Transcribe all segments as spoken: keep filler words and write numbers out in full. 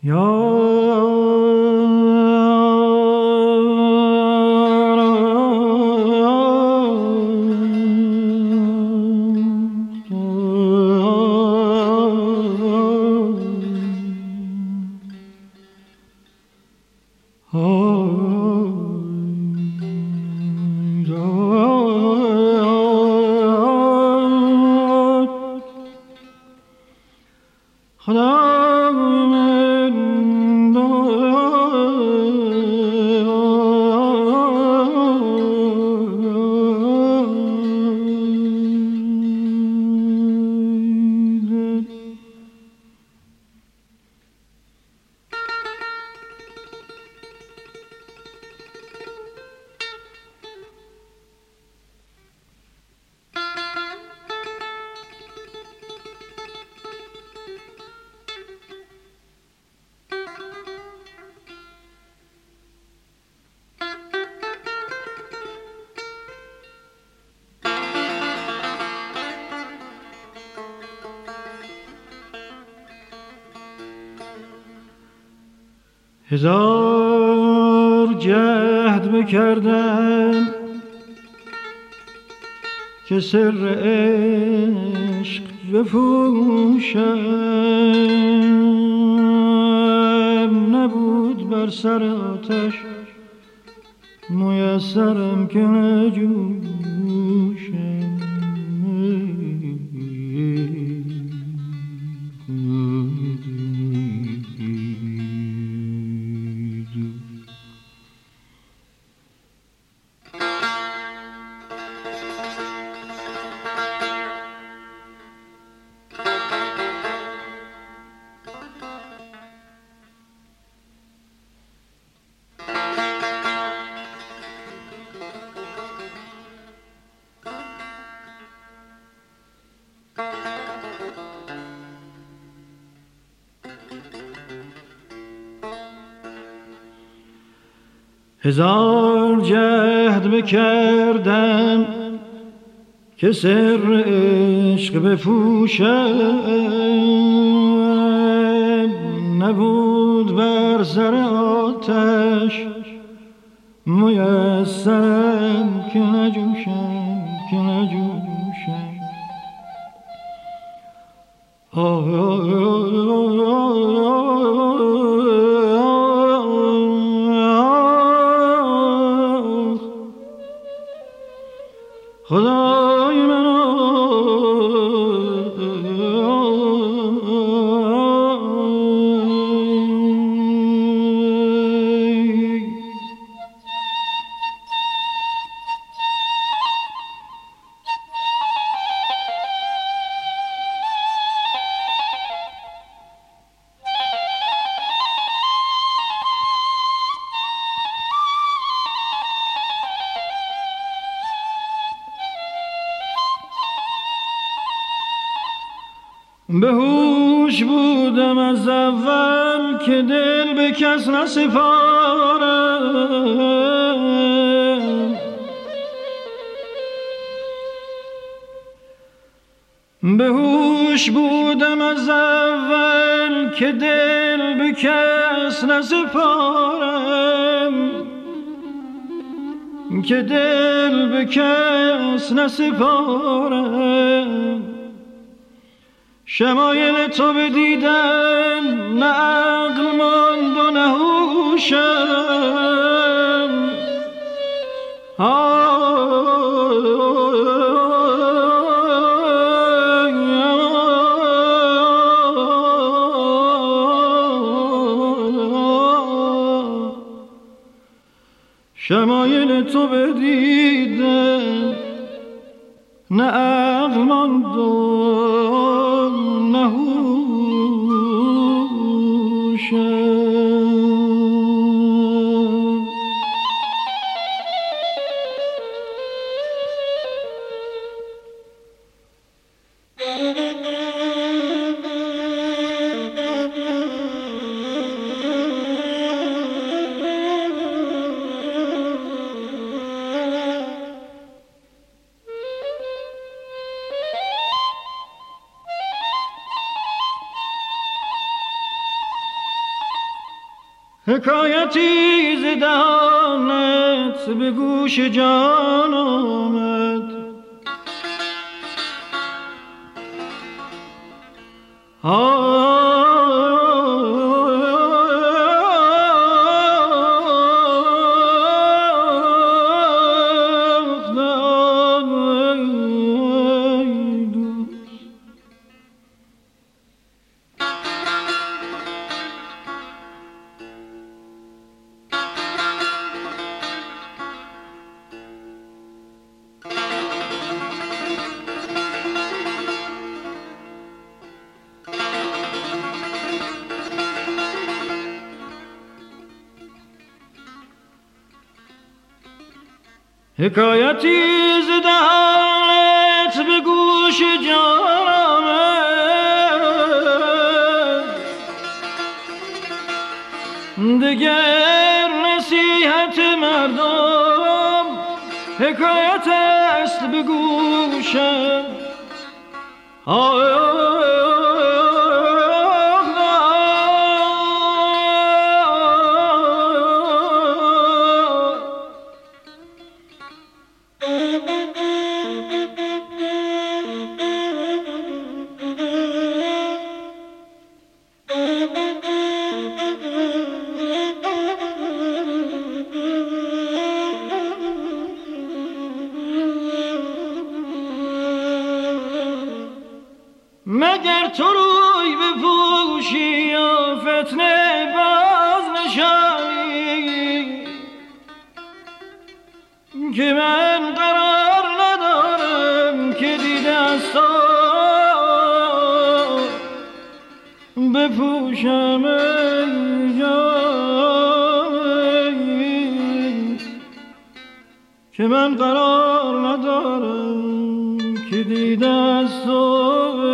هزار جهد بکردم که سر عشق بپوشم، نبود بر سر آتش میسرم که نجوشم. هزار جهد بکردم که سر عشق بپوشم، نبود بر سر آتش میسرم که نجوشم که نجوشم. آه آه آه خدای من به هوش بودم از اول که دل به کس نسپارم، به هوش بودم از اول که دل به کس نسپارم، که دل به کس نسپارم. شمایل تو بدیدن نه عقل ماند و نه هوشم، شمایل تو بدیدن نه عقل ماند و نه هوشم. حکایتی ز دهانت به گوش جان آمد، حکایتی ز دهانت به گوش جان آمد، دگر نصیحت مردم حکایت است به گوشم. مگر تو روی بپوشی و فتنه باز نشانی، که من قرار ندارم که دیده از تو بپوشم ای جان، که من قرار ندارم که دیده از تو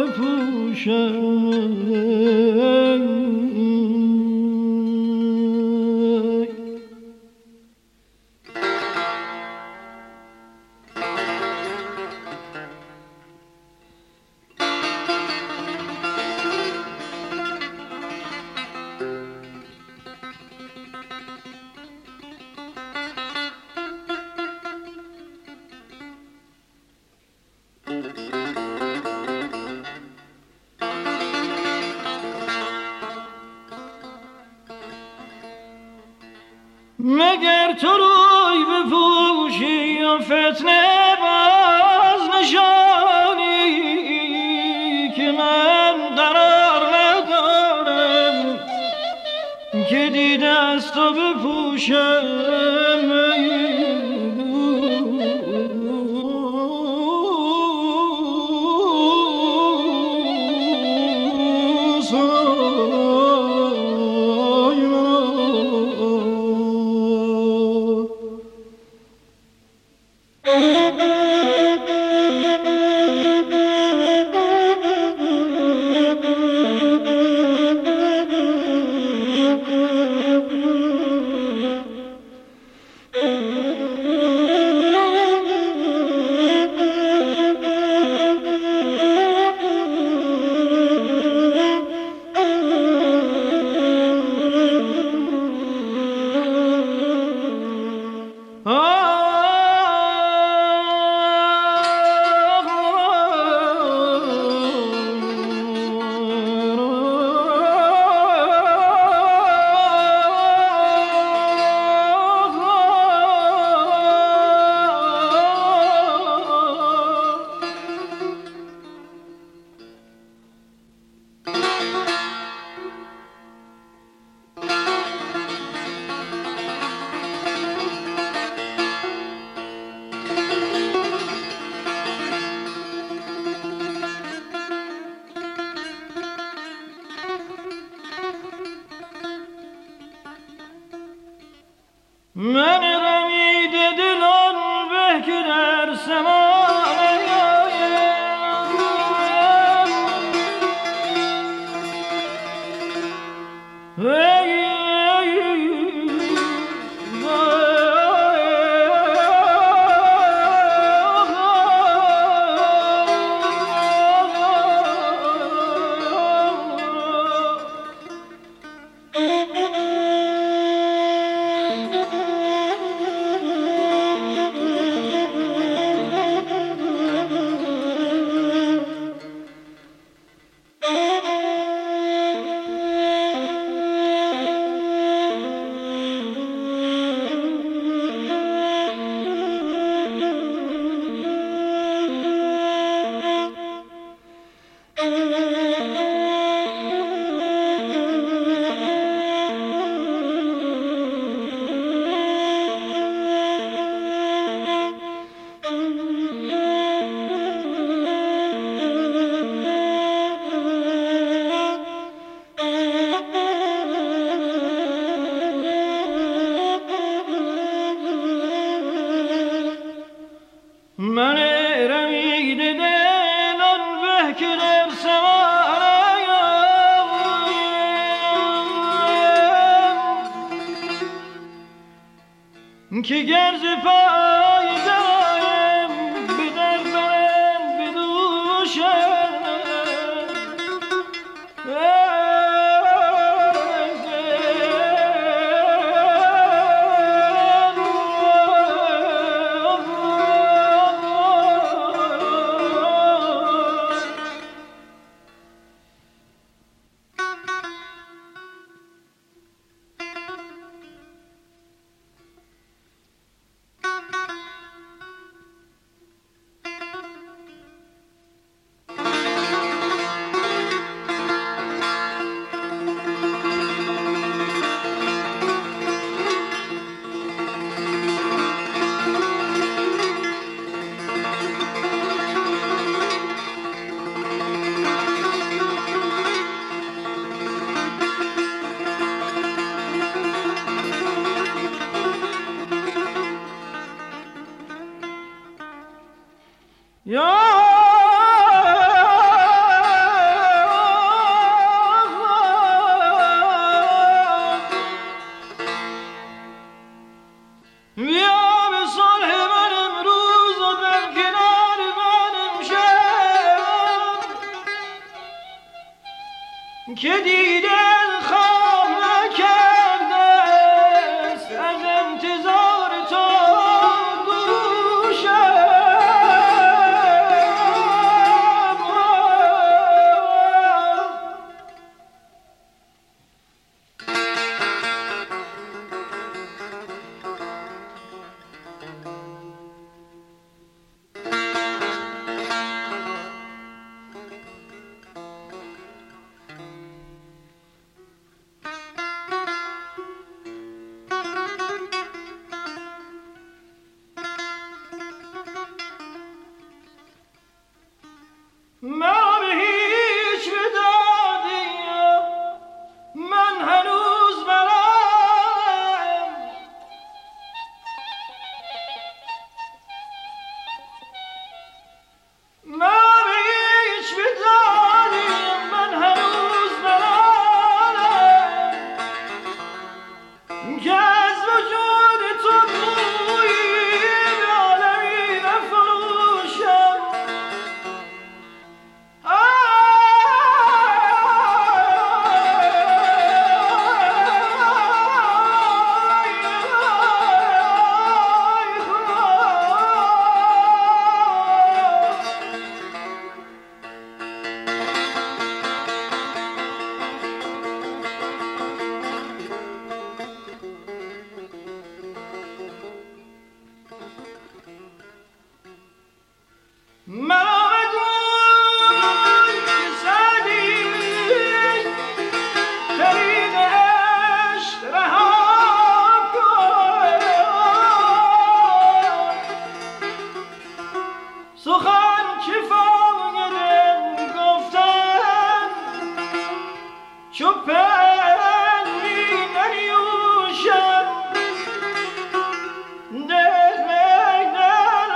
مگر تو روی بپوشی و فتنه باز نشانی، که من قرار ندارم که دیده از تو بپوشم. من رمیده دلان به که در سمان که گرز پای دایم به در برن به دوشم یا که دیدن خواب نکرده است از انتظار تو گوشم من به هیچ ودادیم من هنوز برم من به هیچ ودادیم من هنوز برم که از وجود تو بویی به عالمی نفروشم سخن که فاقدم گفتن چو پنی ننیوشم دل مگدن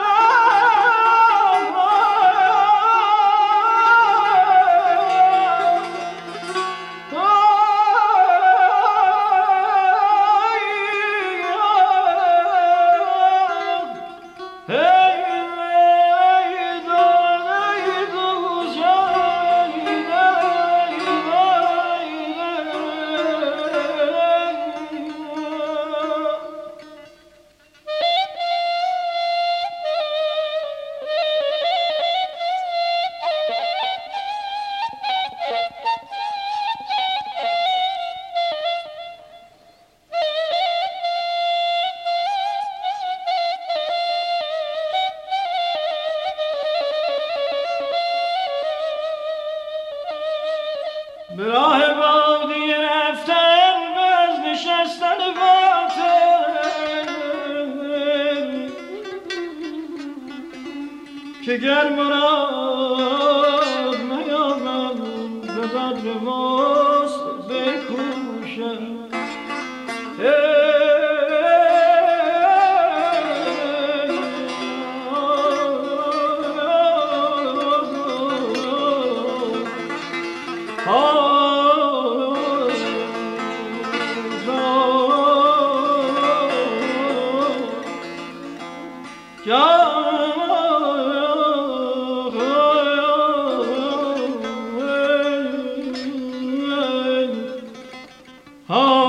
به راه بادی رفتن باز نشستن باطل که گر مراد نیامد به بدر ماست بکوشم ها